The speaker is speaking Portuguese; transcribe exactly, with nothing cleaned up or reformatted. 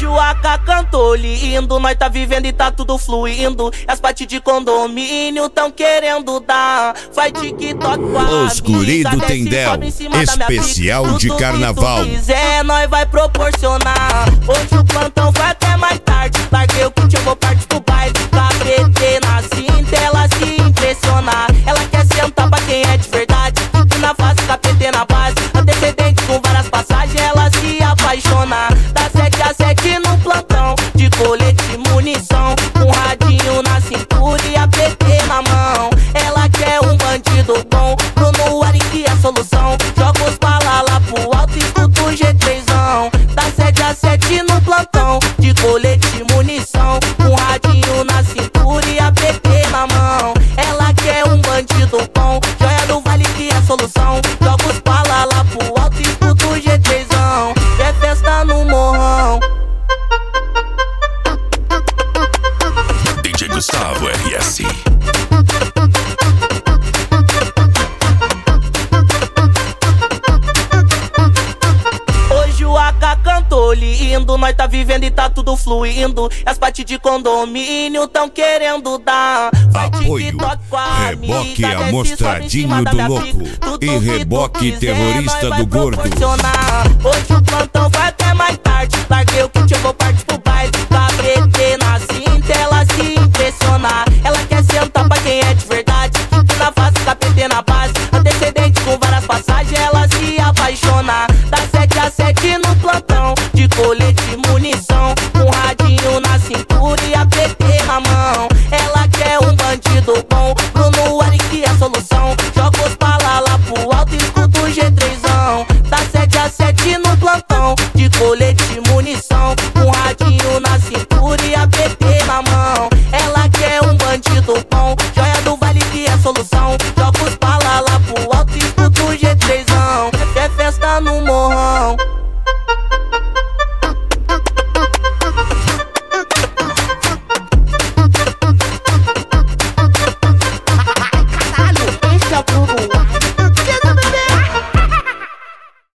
Hoje o A K cantou lindo, nós tá vivendo e tá tudo fluindo. As partes de condomínio tão querendo dar. Faz TikTok com a Os guri do Tendel, especial de carnaval. Se quiser, nós vai proporcionar. Hoje o plantão vai até mais tarde. Larguei o kit, eu vou partir pro baile. Cabretê na cinta, ela se impressionar. Ela quer sentar pra quem é de verdade. E na face, capetê na base. Antecedente com várias passagens, ela se apaixonar. Da sete a sete no plantão, de colete e munição, um radinho na cintura e a P T na mão. Ela quer um bandido bom, Bruno Arik é a solução. Joga os bala lá pro alto e escuta o G três ão. Da sete a sete no plantão, de colete e munição, um radinho na cintura e a P T na mão. Ela quer um bandido bom, joia do vale que é a solução. Joga os bala lá pro alto e escuta o G três ão. É festa no morrão. D J Gustavo R S. Hoje o A K cantou lindo, nós tá vivendo e tá tudo fluindo. As partes de condomínio tão querendo dar. Apoio, Reboque Amostradinho do Louco e Reboque Terrorista do Gordo. Hoje o plantão vai até mais tarde. Larguei o kit, eu vou partir pro baile. Cabretê na cinta, ela se impressionar. Ela quer sentar pra quem é de verdade. E na face, capetê na base. Antecedente com várias passagens, ela se apaixonar. Da sete a sete no plantão, de colete e munição, um radinho na cintura e a P T na mão. Ela quer um bandido bom, Bruno Arik é a solução. Joga os bala lá pro alto e escuta o G três ão. Da sete a sete no plantão, de colete e munição, um radinho na cintura e a P T na mão. Ela quer um bandido bom, joia do